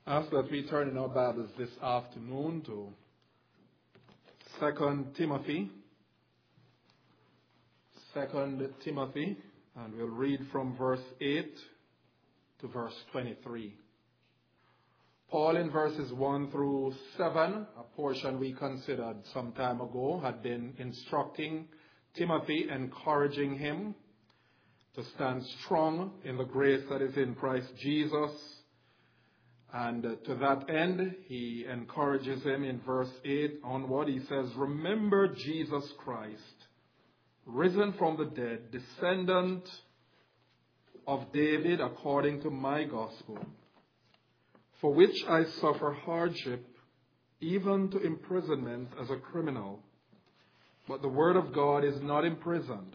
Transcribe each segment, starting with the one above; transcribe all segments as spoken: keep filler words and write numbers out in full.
Ask that we turn in our Bibles this afternoon to Second Timothy. Second Timothy, and we'll read from verse eight to verse twenty-three. Paul in verses one through seven, a portion we considered some time ago, had been instructing Timothy, encouraging him to stand strong in the grace that is in Christ Jesus. And to that end, he encourages him in verse eight onward. He says, "Remember Jesus Christ, risen from the dead, descendant of David according to my gospel, for which I suffer hardship, even to imprisonment as a criminal. But the word of God is not imprisoned.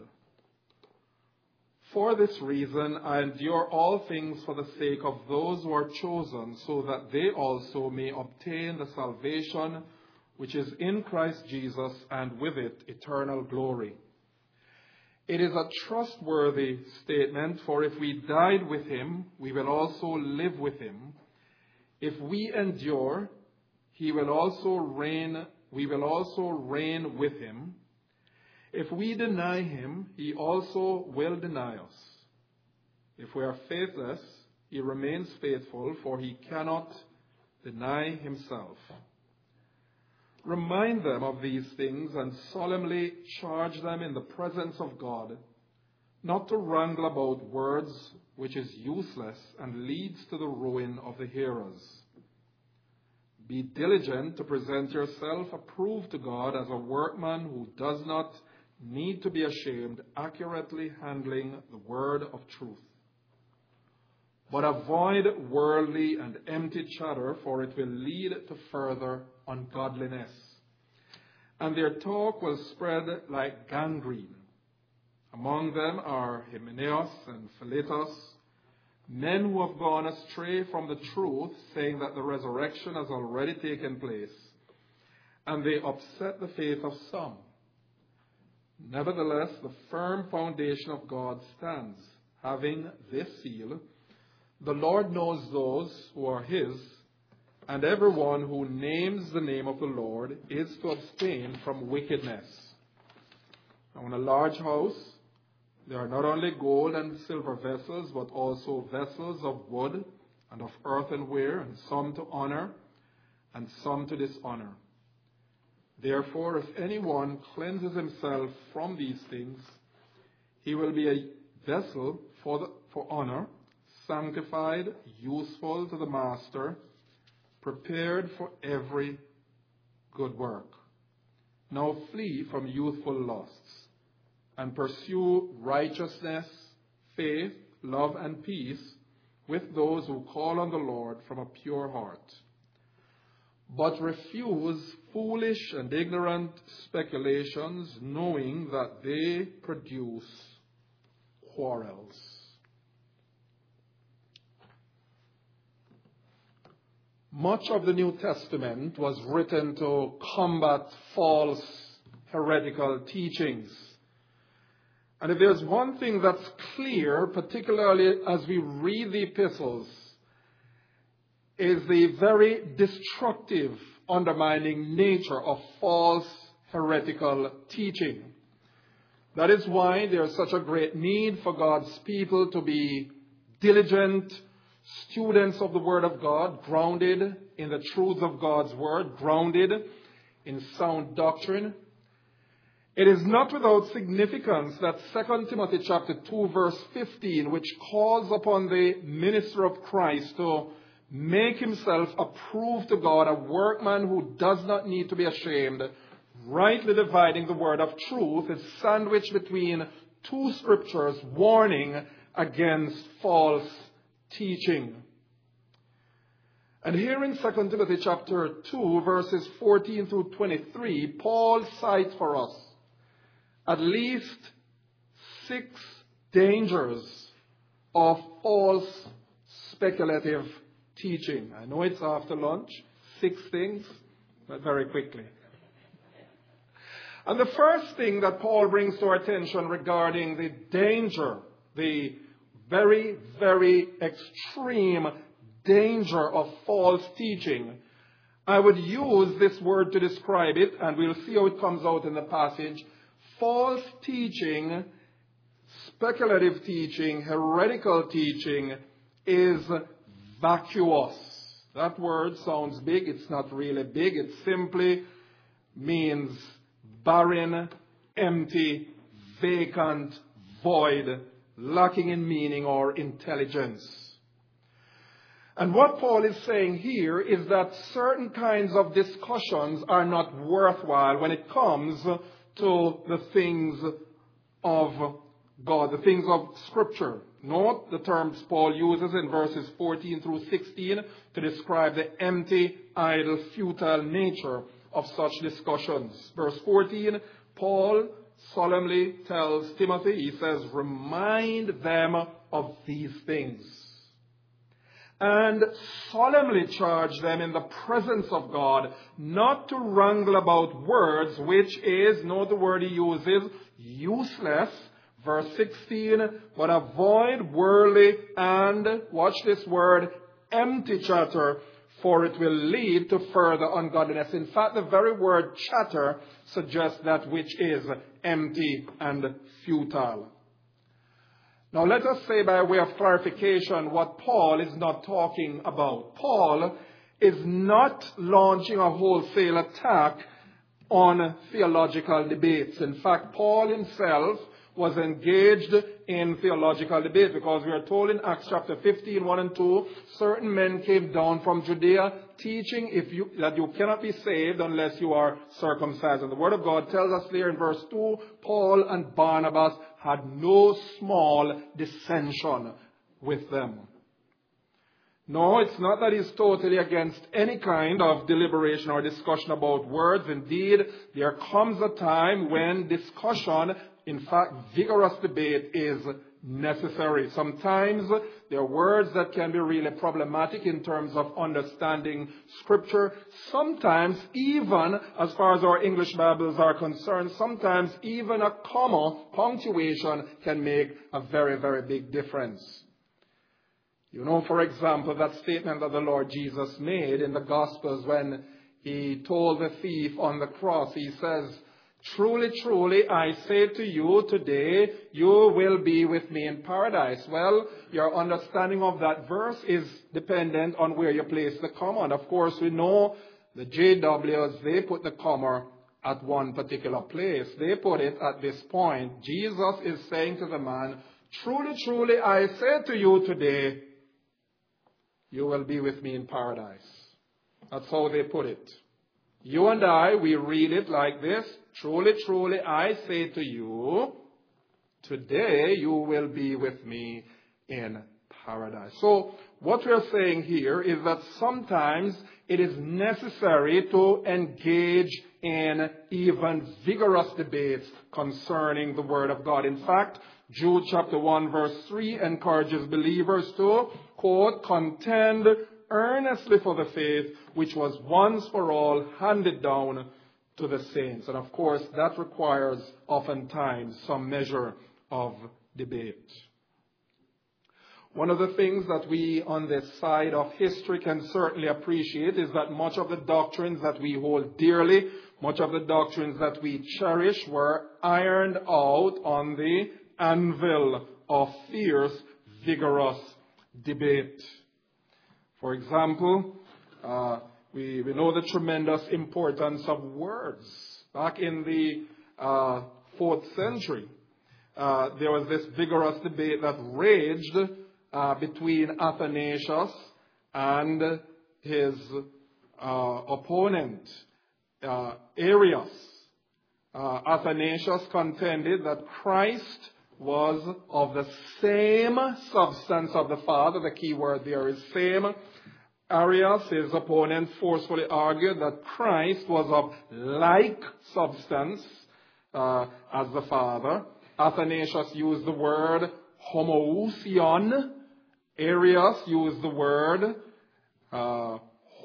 For this reason, I endure all things for the sake of those who are chosen, so that they also may obtain the salvation which is in Christ Jesus, and with it eternal glory. It is a trustworthy statement, for if we died with him, we will also live with him. If we endure, he will also reign, we will also reign with him. If we deny him, he also will deny us. If we are faithless, he remains faithful, for he cannot deny himself. Remind them of these things and solemnly charge them in the presence of God, not to wrangle about words, which is useless and leads to the ruin of the hearers. Be diligent to present yourself approved to God as a workman who does not need to be ashamed, accurately handling the word of truth. But avoid worldly and empty chatter, for it will lead to further ungodliness. And their talk will spread like gangrene. Among them are Hymenaeus and Philetus, men who have gone astray from the truth, saying that the resurrection has already taken place, and they upset the faith of some. Nevertheless, the firm foundation of God stands, having this seal: the Lord knows those who are his, and everyone who names the name of the Lord is to abstain from wickedness. Now, in a large house, there are not only gold and silver vessels, but also vessels of wood and of earthenware, and some to honor and some to dishonor. Therefore, if anyone cleanses himself from these things, he will be a vessel for, the, for honor, sanctified, useful to the master, prepared for every good work. Now flee from youthful lusts, and pursue righteousness, faith, love, and peace with those who call on the Lord from a pure heart. But refuse foolish and ignorant speculations, knowing that they produce quarrels." Much of the New Testament was written to combat false heretical teachings. And if there's one thing that's clear, particularly as we read the epistles, is the very destructive, undermining nature of false heretical teaching. That is why there's such a great need for God's people to be diligent students of the Word of God, grounded in the truths of God's Word, grounded in sound doctrine. It is not without significance that Second Timothy chapter two, verse fifteen, which calls upon the minister of Christ to make himself approved to God, a workman who does not need to be ashamed, rightly dividing the word of truth, is sandwiched between two scriptures warning against false teaching. And here in Second Timothy chapter two, verses fourteen through twenty-three, Paul cites for us at least six dangers of false speculative teaching. I know it's after lunch, six things, but very quickly. And the first thing that Paul brings to our attention regarding the danger, the very, very extreme danger of false teaching. I would use this word to describe it, and we'll see how it comes out in the passage. False teaching, speculative teaching, heretical teaching is vacuous. That word sounds big. It's not really big. It simply means barren, empty, vacant, void, lacking in meaning or intelligence. And what Paul is saying here is that certain kinds of discussions are not worthwhile when it comes to the things of God, the things of Scripture. Note the terms Paul uses in verses fourteen through sixteen to describe the empty, idle, futile nature of such discussions. Verse fourteen, Paul solemnly tells Timothy, he says, remind them of these things. And solemnly charge them in the presence of God not to wrangle about words, which is, note the word he uses, useless. Verse sixteen, but avoid worldly and, watch this word, empty chatter, for it will lead to further ungodliness. In fact, the very word chatter suggests that which is empty and futile. Now let us say by way of clarification what Paul is not talking about. Paul is not launching a wholesale attack on theological debates. In fact, Paul himself was engaged in theological debate, because we are told in Acts chapter fifteen, one and two, certain men came down from Judea teaching if you, that you cannot be saved unless you are circumcised. And the Word of God tells us there in verse two, Paul and Barnabas had no small dissension with them. No, it's not that he's totally against any kind of deliberation or discussion about words. Indeed, there comes a time when discussion, in fact, vigorous debate is necessary. Sometimes there are words that can be really problematic in terms of understanding Scripture. Sometimes, even as far as our English Bibles are concerned, sometimes even a comma, punctuation, can make a very, very big difference. You know, for example, that statement that the Lord Jesus made in the Gospels when he told the thief on the cross, he says, truly, truly, I say to you today, you will be with me in paradise. Well, your understanding of that verse is dependent on where you place the comma. And of course, we know the J Ws, they put the comma at one particular place. They put it at this point. Jesus is saying to the man, truly, truly, I say to you today, you will be with me in paradise. That's how they put it. You and I, we read it like this. Truly, truly, I say to you, today you will be with me in paradise. So what we're saying here is that sometimes it is necessary to engage in even vigorous debates concerning the Word of God. In fact, Jude chapter one verse three encourages believers to, quote, contend earnestly for the faith which was once for all handed down to the saints. And of course, that requires oftentimes some measure of debate. One of the things that we on this side of history can certainly appreciate is that much of the doctrines that we hold dearly, much of the doctrines that we cherish were ironed out on the anvil of fierce, vigorous debate. For example, uh, we, we know the tremendous importance of words. Back in the uh, fourth century, uh, there was this vigorous debate that raged uh, between Athanasius and his uh, opponent, uh, Arius. Uh, Athanasius contended that Christ was of the same substance of the Father. The key word there is same. Arius, his opponent, forcefully argued that Christ was of like substance uh, as the Father. Athanasius used the word homoousion. Arius used the word uh,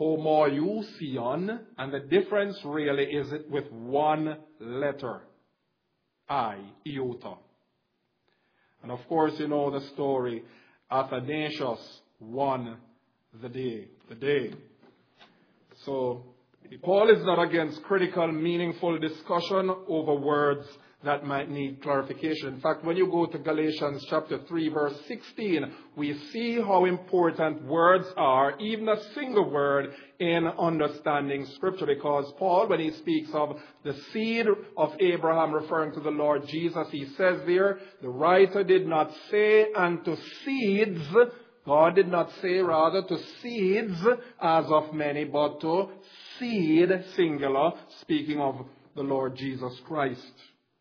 homoousion. And the difference really is it with one letter, I, iota. And of course, you know the story. Athanasius won the day. The day. So, Paul is not against critical, meaningful discussion over words that might need clarification. In fact, when you go to Galatians chapter three, verse sixteen, we see how important words are, even a single word, in understanding Scripture. Because Paul, when he speaks of the seed of Abraham, referring to the Lord Jesus, he says there, the writer did not say unto seeds, God did not say rather to seeds as of many, but to seed, singular, speaking of the Lord Jesus Christ.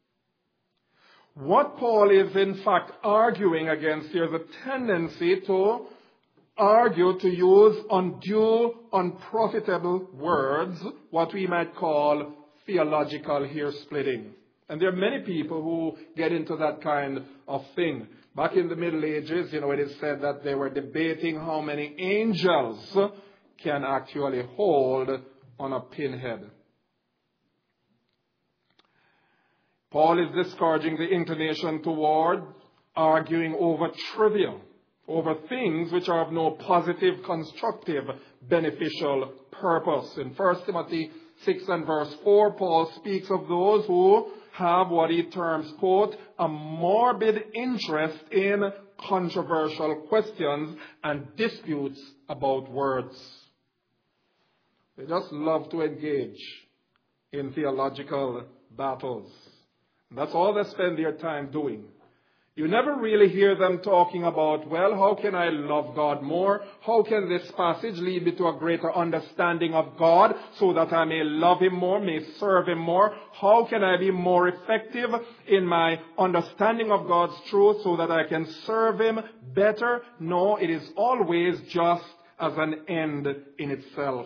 What Paul is in fact arguing against here is a tendency to argue, to use undue, unprofitable words, what we might call theological hair splitting. And there are many people who get into that kind of thing. Back in the Middle Ages, you know, it is said that they were debating how many angels can actually hold on a pinhead. Paul is discouraging the inclination toward arguing over trivial, over things which are of no positive, constructive, beneficial purpose. In First Timothy six and verse four, Paul speaks of those who have what he terms, quote, a morbid interest in controversial questions and disputes about words. They just love to engage in theological battles. That's all they spend their time doing. You never really hear them talking about, well, how can I love God more? How can this passage lead me to a greater understanding of God so that I may love Him more, may serve Him more? How can I be more effective in my understanding of God's truth so that I can serve Him better? No, it is always just as an end in itself.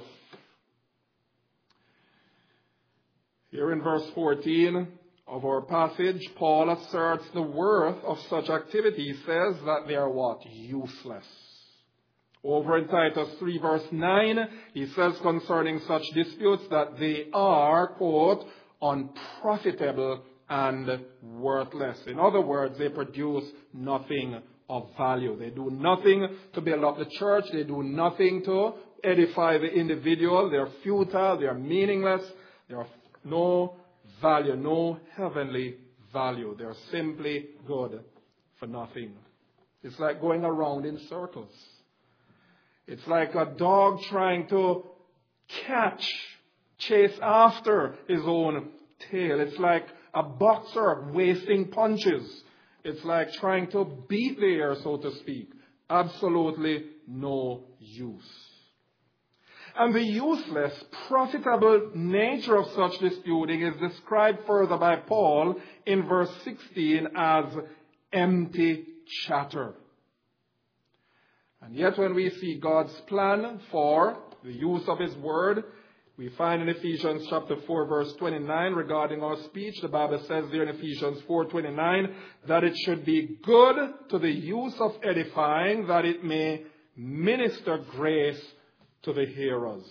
Here in verse fourteen of our passage, Paul asserts the worth of such activity. He says that they are what? Useless. Over in Titus three verse nine, he says concerning such disputes that they are, quote, unprofitable and worthless. In other words, they produce nothing of value. They do nothing to build up the church. They do nothing to edify the individual. They are futile. They are meaningless. They are no value, no heavenly value. They're simply good for nothing. It's like going around in circles. It's like a dog trying to catch, chase after his own tail. It's like a boxer wasting punches. It's like trying to beat the air, so to speak. Absolutely no use. And the useless, profitable nature of such disputing is described further by Paul in verse sixteen as empty chatter. And yet when we see God's plan for the use of His word, we find in Ephesians chapter four verse twenty-nine regarding our speech, the Bible says there in Ephesians four twenty-nine that it should be good to the use of edifying, that it may minister grace to the hearers.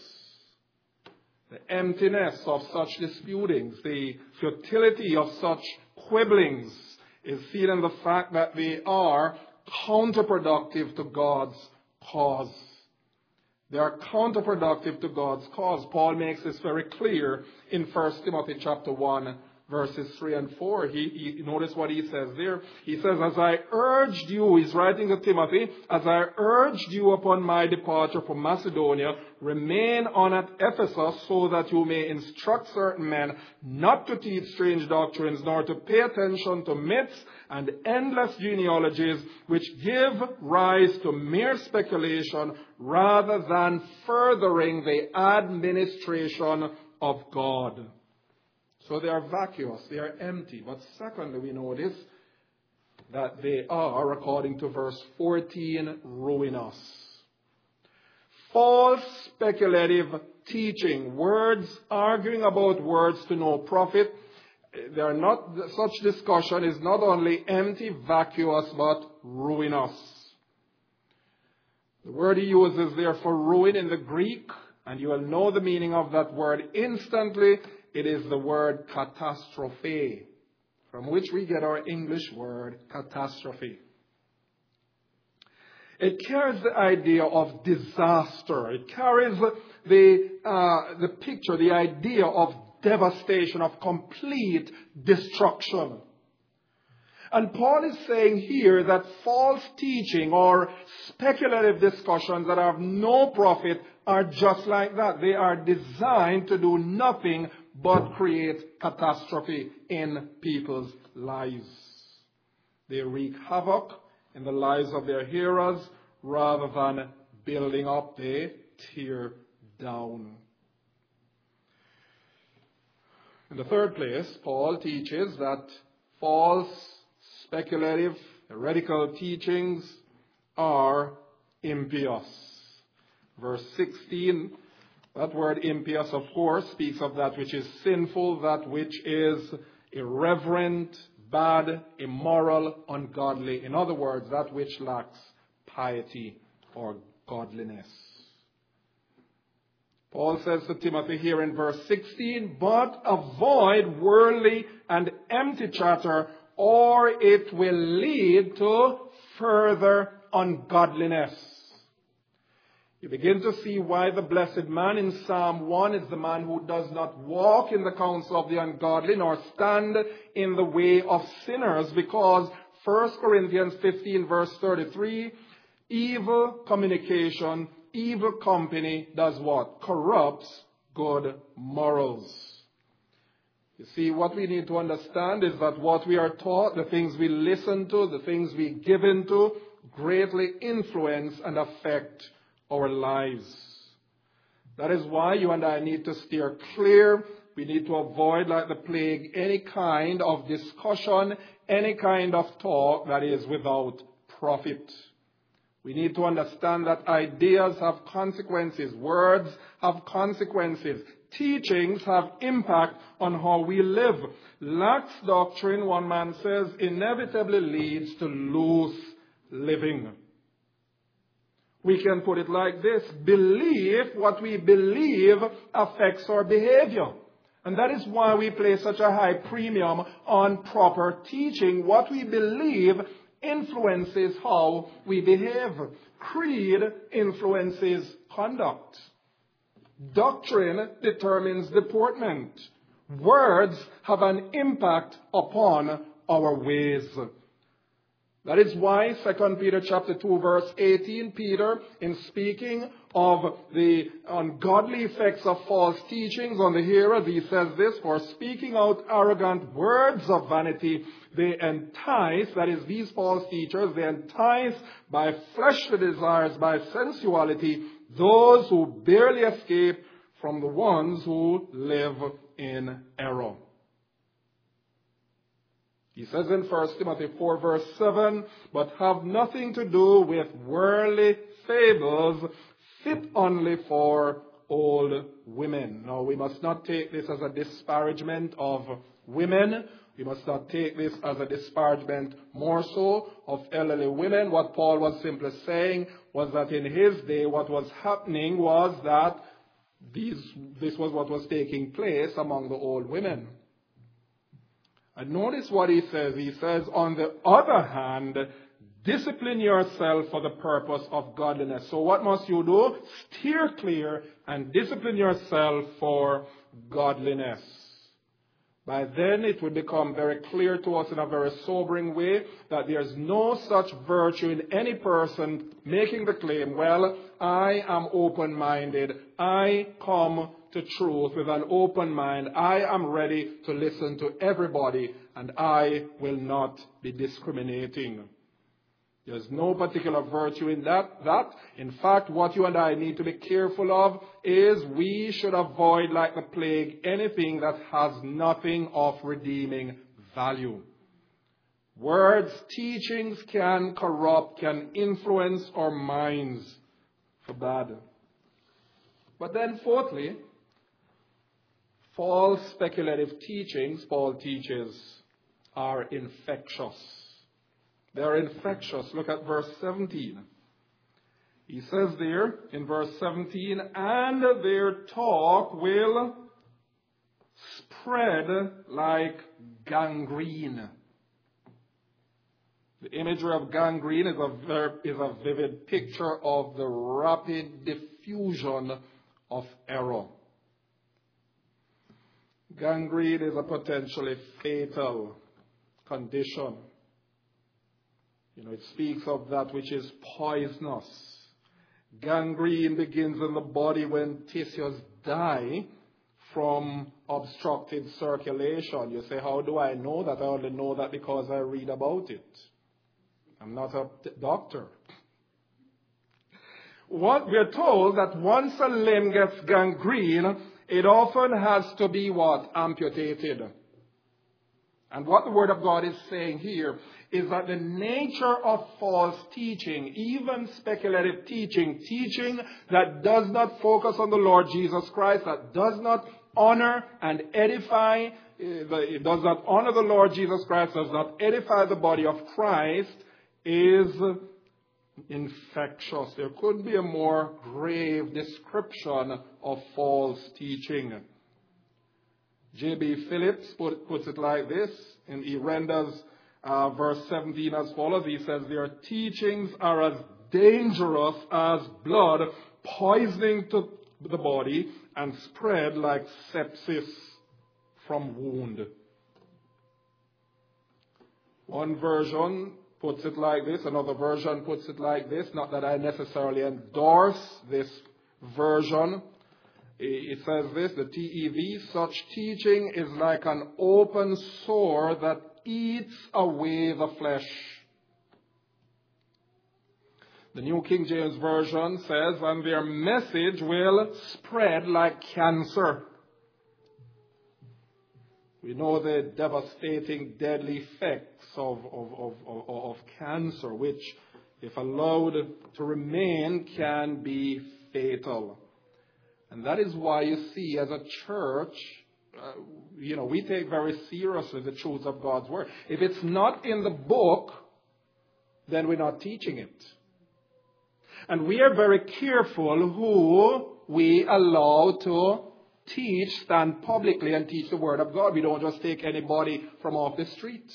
The emptiness of such disputings, the futility of such quibblings is seen in the fact that they are counterproductive to God's cause. They are counterproductive to God's cause. Paul makes this very clear in First Timothy chapter one, verses three and four. He, he notice what he says there. He says, as I urged you, he's writing to Timothy, as I urged you upon my departure from Macedonia, remain on at Ephesus so that you may instruct certain men not to teach strange doctrines, nor to pay attention to myths and endless genealogies which give rise to mere speculation rather than furthering the administration of God. So they are vacuous, they are empty. But secondly, we notice that they are, according to verse fourteen, ruinous. False speculative teaching, words, arguing about words to no profit. They are not, such discussion is not only empty, vacuous, but ruinous. The word he uses there for ruin in the Greek, and you will know the meaning of that word instantly. It is the word catastrophe, from which we get our English word catastrophe. It carries the idea of disaster. It carries the, uh, the picture, the idea of devastation, of complete destruction. And Paul is saying here that false teaching or speculative discussions that have no profit are just like that. They are designed to do nothing but create catastrophe in people's lives. They wreak havoc in the lives of their hearers rather than building up, they tear down. In the third place, Paul teaches that false, speculative, heretical teachings are impious. Verse sixteen, that word impious, of course, speaks of that which is sinful, that which is irreverent, bad, immoral, ungodly. In other words, that which lacks piety or godliness. Paul says to Timothy here in verse sixteen, but avoid worldly and empty chatter, or it will lead to further ungodliness. You begin to see why the blessed man in Psalm one is the man who does not walk in the counsel of the ungodly, nor stand in the way of sinners, because First Corinthians fifteen verse thirty-three, evil communication, evil company does what? Corrupts good morals. You see, what we need to understand is that what we are taught, the things we listen to, the things we give into, greatly influence and affect our lives. That is why you and I need to steer clear. We need to avoid, like the plague, any kind of discussion, any kind of talk that is without profit. We need to understand that ideas have consequences. Words have consequences. Teachings have impact on how we live. Lax doctrine, one man says, inevitably leads to loose living. We can put it like this: belief, what we believe, affects our behavior. And that is why we place such a high premium on proper teaching. What we believe influences how we behave. Creed influences conduct. Doctrine determines deportment. Words have an impact upon our ways. That is why Second Peter chapter two verse eighteen, Peter, in speaking of the ungodly effects of false teachings on the hearers, he says this: for speaking out arrogant words of vanity, they entice, that is, these false teachers, they entice by fleshly desires, by sensuality, those who barely escape from the ones who live in error. He says in First Timothy four verse seven, but have nothing to do with worldly fables, fit only for old women. Now, we must not take this as a disparagement of women. We must not take this as a disparagement more so of elderly women. What Paul was simply saying was that in his day what was happening was that these, this was what was taking place among the old women. And notice what he says. He says, on the other hand, discipline yourself for the purpose of godliness. So what must you do? Steer clear and discipline yourself for godliness. By then it will become very clear to us in a very sobering way that there is no such virtue in any person making the claim, well, I am open-minded. I come to truth with an open mind. I am ready to listen to everybody, and I will not be discriminating. There's no particular virtue in that. That, in fact, what you and I need to be careful of is we should avoid, like the plague, anything that has nothing of redeeming value. Words, teachings can corrupt, can influence our minds for bad. But then fourthly, false speculative teachings, Paul teaches, are infectious. They're infectious. Look at verse seventeen. He says there in verse seventeen, and their talk will spread like gangrene. The imagery of gangrene is a, ver- is a vivid picture of the rapid diffusion of error. Gangrene is a potentially fatal condition. You know, it speaks of that which is poisonous. Gangrene begins in the body when tissues die from obstructed circulation. You say, how do I know that? I only know that because I read about it. I'm not a doctor. What we're told that once a limb gets gangrene, it often has to be what? Amputated. And what the Word of God is saying here is that the nature of false teaching, even speculative teaching, teaching that does not focus on the Lord Jesus Christ, that does not honor and edify, it does not honor the Lord Jesus Christ, does not edify the body of Christ, is infectious. There could be a more grave description of false teaching. J B Phillips put, puts it like this, and he renders uh, verse seventeen as follows. He says, their teachings are as dangerous as blood, poisoning to the body, and spread like sepsis from wound. One version puts it like this. Another version puts it like this. Not that I necessarily endorse this version. It says this, the T E V, such teaching is like an open sore that eats away the flesh. The New King James Version says, and their message will spread like cancer. We know the devastating, deadly effects of, of, of, of, of cancer, which, if allowed to remain, can be fatal. And that is why you see, as a church, uh, you know, we take very seriously the truths of God's Word. If it's not in the book, then we're not teaching it. And we are very careful who we allow to teach, stand publicly and teach the Word of God. We don't just take anybody from off the street.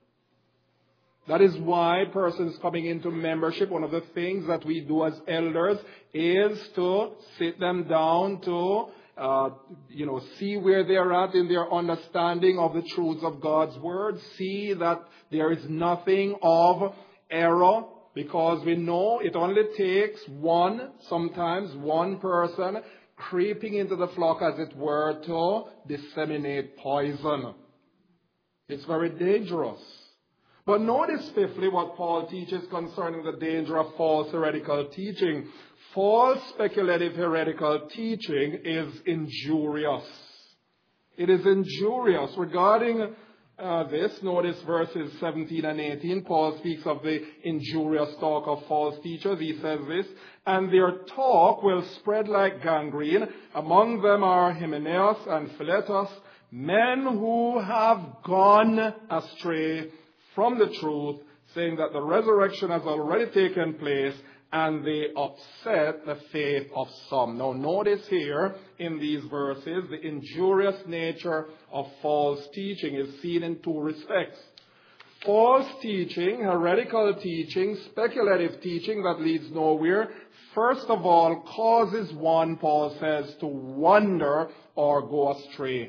That is why persons coming into membership, one of the things that we do as elders is to sit them down to, uh, you know, see where they're at in their understanding of the truths of God's Word. See that there is nothing of error, because we know it only takes one, sometimes one person, creeping into the flock, as it were, to disseminate poison. It's very dangerous. But notice, fifthly, what Paul teaches concerning the danger of false heretical teaching. False speculative heretical teaching is injurious. It is injurious. Regarding uh, this, notice verses seventeen and eighteen. Paul speaks of the injurious talk of false teachers. He says this, and their talk will spread like gangrene. Among them are Hymenaeus and Philetus, men who have gone astray from the truth, saying that the resurrection has already taken place, and they upset the faith of some. Now notice here in these verses, the injurious nature of false teaching is seen in two respects. False teaching, heretical teaching, speculative teaching that leads nowhere, first of all causes one, Paul says, to wander or go astray.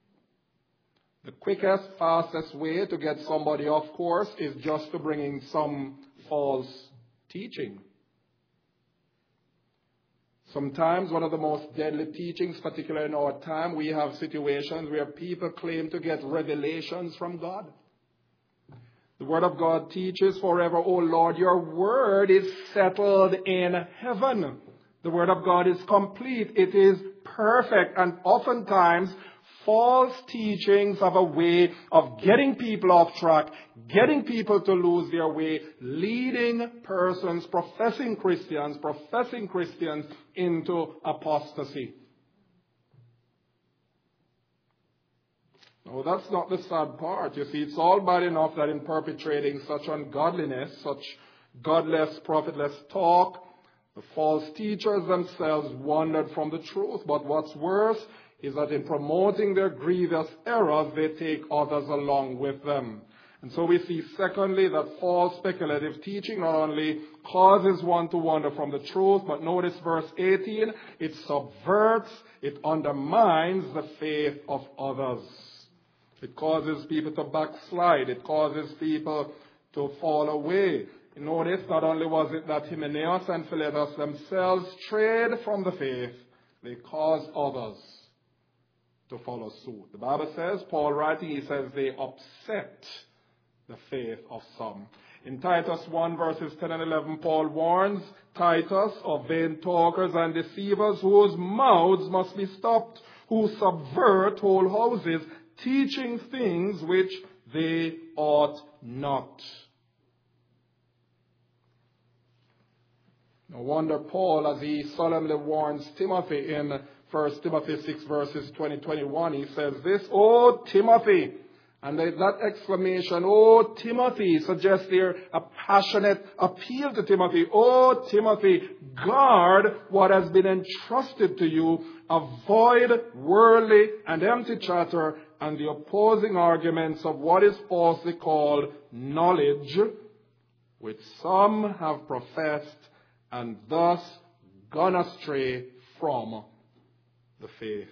The quickest, fastest way to get somebody off course is just to bring in some false teaching. Sometimes one of the most deadly teachings, particularly in our time, we have situations where people claim to get revelations from God. The Word of God teaches forever, O Lord, your Word is settled in heaven. The Word of God is complete. It is perfect. And oftentimes, false teachings have a way of getting people off track, getting people to lose their way, leading persons, professing Christians, professing Christians into apostasy. No, that's not the sad part. You see, it's all bad enough that in perpetrating such ungodliness, such godless, profitless talk, the false teachers themselves wandered from the truth. But what's worse is that in promoting their grievous errors, they take others along with them. And so we see, secondly, that false speculative teaching not only causes one to wander from the truth, but notice verse eighteen, it subverts, it undermines the faith of others. It causes people to backslide. It causes people to fall away. Notice, not only was it that Hymenaeus and Philetus themselves strayed from the faith, they caused others to follow suit. The Bible says, Paul writing, he says they upset the faith of some. In Titus one verses ten and eleven, Paul warns Titus of vain talkers and deceivers whose mouths must be stopped, who subvert whole houses, teaching things which they ought not. No wonder Paul, as he solemnly warns Timothy in First Timothy six verses twenty to twenty-one, he says this, "O Timothy," and that exclamation, "O Timothy," suggests here a passionate appeal to Timothy. "O Timothy, guard what has been entrusted to you. Avoid worldly and empty chatter and the opposing arguments of what is falsely called knowledge, which some have professed and thus gone astray from the faith."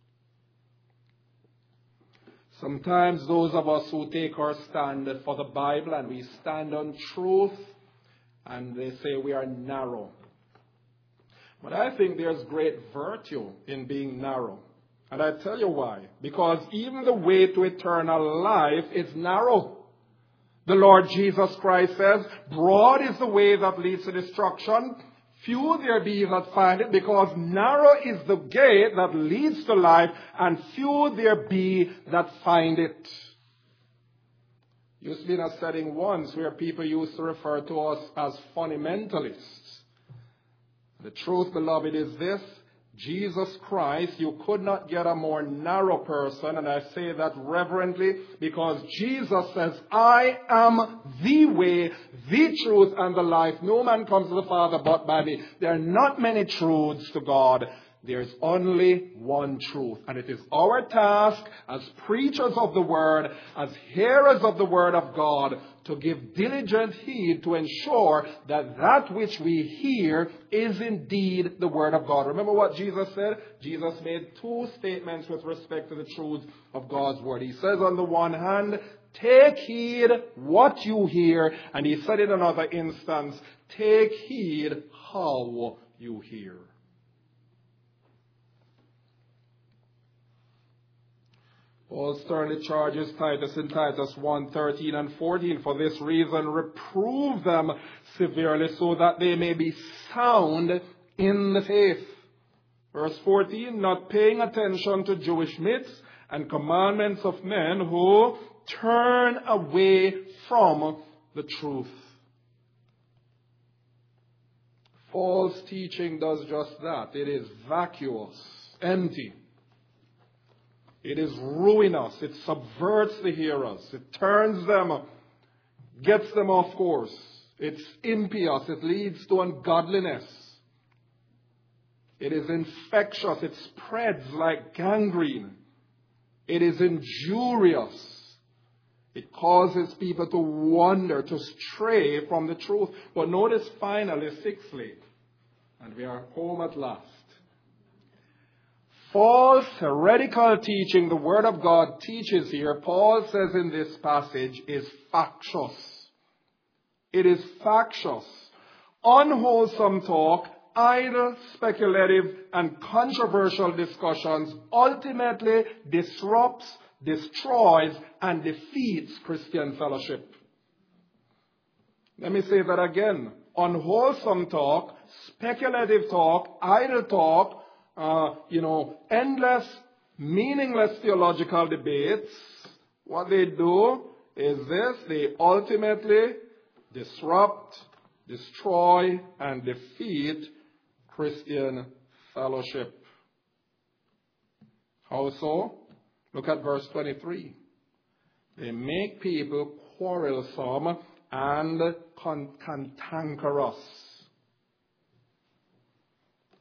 Sometimes those of us who take our stand for the Bible and we stand on truth, and they say we are narrow. But I think there's great virtue in being narrow. And I tell you why. Because even the way to eternal life is narrow. The Lord Jesus Christ says, "Broad is the way that leads to destruction. Few there be that find it, because narrow is the gate that leads to life, and few there be that find it." Used to be in a setting once where people used to refer to us as fundamentalists. The truth, beloved, is this: Jesus Christ, you could not get a more narrow person, and I say that reverently because Jesus says, "I am the way, the truth, and the life. No man comes to the Father but by me." There are not many truths to God. There is only one truth, and it is our task as preachers of the Word, as hearers of the Word of God, to give diligent heed to ensure that that which we hear is indeed the Word of God. Remember what Jesus said? Jesus made two statements with respect to the truth of God's Word. He says on the one hand, "Take heed what you hear," and he said in another instance, "Take heed how you hear." Paul sternly charges Titus in Titus one, thirteen and fourteen, "For this reason reprove them severely, so that they may be sound in the faith." Verse fourteen, "Not paying attention to Jewish myths and commandments of men who turn away from the truth." False teaching does just that. It is vacuous, empty. It is ruinous. It subverts the hearers. It turns them, gets them off course. It's impious. It leads to ungodliness. It is infectious. It spreads like gangrene. It is injurious. It causes people to wander, to stray from the truth. But notice finally, sixthly, and we are home at last. False, heretical teaching, the Word of God teaches here, Paul says in this passage, is factious. It is factious. Unwholesome talk, idle, speculative, and controversial discussions ultimately disrupts, destroys, and defeats Christian fellowship. Let me say that again. Unwholesome talk, speculative talk, idle talk, Uh, you know, endless, meaningless theological debates, what they do is this: they ultimately disrupt, destroy, and defeat Christian fellowship. How so? Look at verse twenty-three. They make people quarrelsome and cantankerous.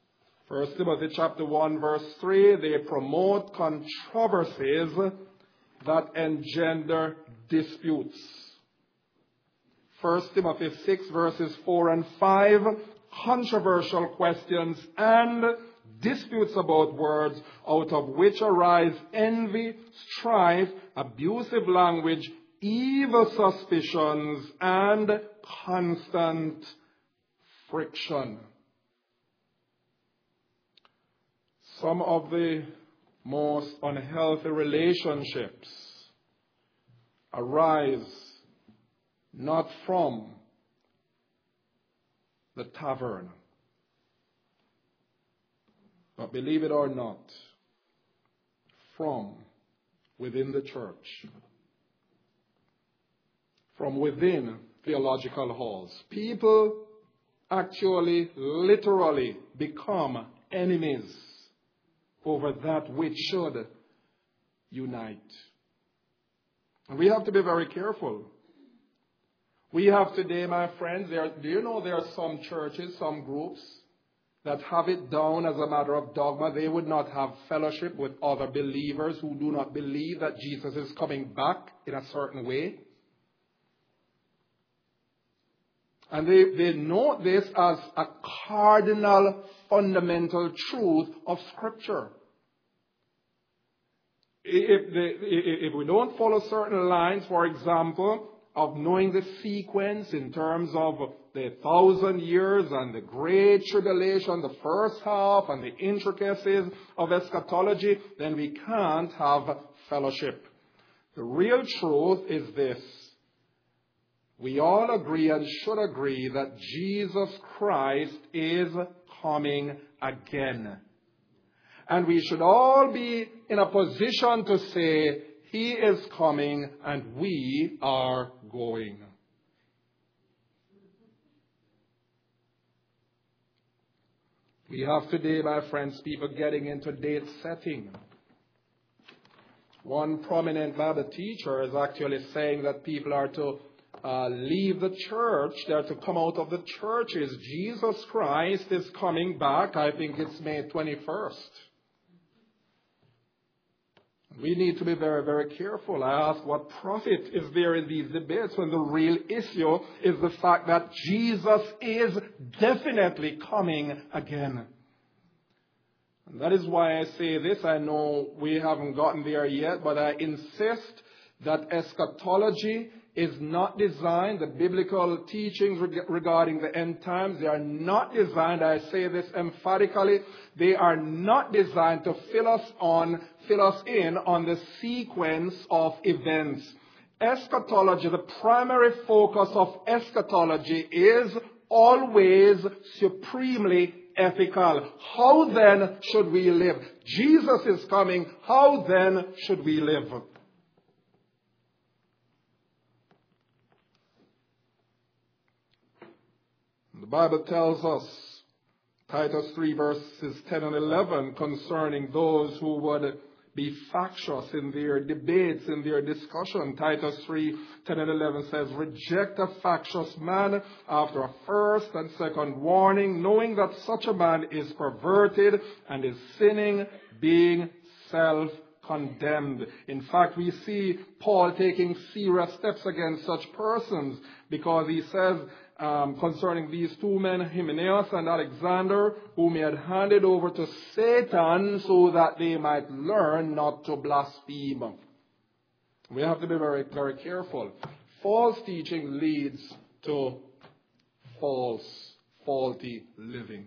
First Timothy chapter one verse three, they promote controversies that engender disputes. First Timothy six verses four and five, controversial questions and disputes about words, out of which arise envy, strife, abusive language, evil suspicions, and constant friction. Some of the most unhealthy relationships arise not from the tavern, but believe it or not, from within the church, from within theological halls. People actually, literally become enemies over that which should unite. And we have to be very careful. We have today, my friends, there, do you know there are some churches, some groups that have it down as a matter of dogma? They would not have fellowship with other believers who do not believe that Jesus is coming back in a certain way. And they, they know this as a cardinal, fundamental truth of Scripture. If, they, if we don't follow certain lines, for example, of knowing the sequence in terms of the thousand years and the great tribulation, the first half, and the intricacies of eschatology, then we can't have fellowship. The real truth is this. We all agree and should agree that Jesus Christ is coming again. And we should all be in a position to say, He is coming and we are going. We have today, my friends, people getting into date setting. One prominent Bible teacher is actually saying that people are to uh, leave the church. They are to come out of the churches. Jesus Christ is coming back. I think it's May twenty-first. We need to be very, very careful. I ask, what profit is there in these debates when the real issue is the fact that Jesus is definitely coming again? And that is why I say this. I know we haven't gotten there yet, but I insist that eschatology is not designed, the biblical teachings regarding the end times, they are not designed, I say this emphatically, they are not designed to fill us on, fill us in on the sequence of events. Eschatology, the primary focus of eschatology is always supremely ethical. How then should we live? Jesus is coming. How then should we live? The Bible tells us, Titus three verses ten and eleven, concerning those who would be factious in their debates, in their discussion. Titus three ten and eleven says, reject a factious man after a first and second warning, knowing that such a man is perverted and is sinning, being self-condemned. In fact, we see Paul taking serious steps against such persons, because he says, Um, concerning these two men, Hymenaeus and Alexander, whom he had handed over to Satan so that they might learn not to blaspheme. We have to be very, very careful. False teaching leads to false, faulty living.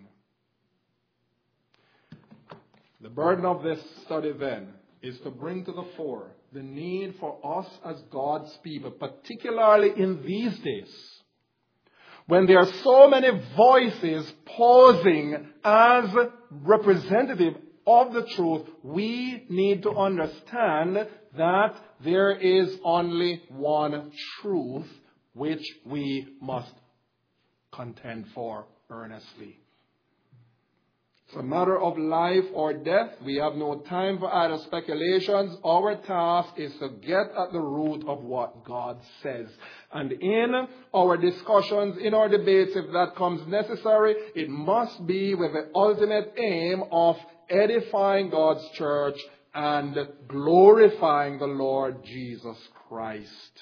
The burden of this study then is to bring to the fore the need for us as God's people, particularly in these days, when there are so many voices posing as representative of the truth, we need to understand that there is only one truth which we must contend for earnestly. It's a matter of life or death. We have no time for idle speculations. Our task is to get at the root of what God says. And in our discussions, in our debates, if that comes necessary, it must be with the ultimate aim of edifying God's church, and glorifying the Lord Jesus Christ.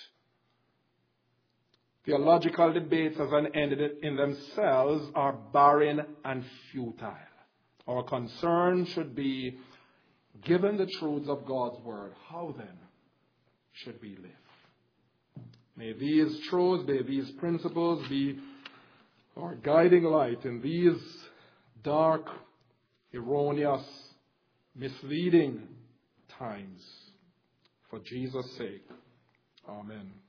Theological debates as an end in themselves are barren and futile. Our concern should be, given the truths of God's word, how then should we live? May these truths, may these principles be our guiding light in these dark, erroneous, misleading times. For Jesus' sake, amen.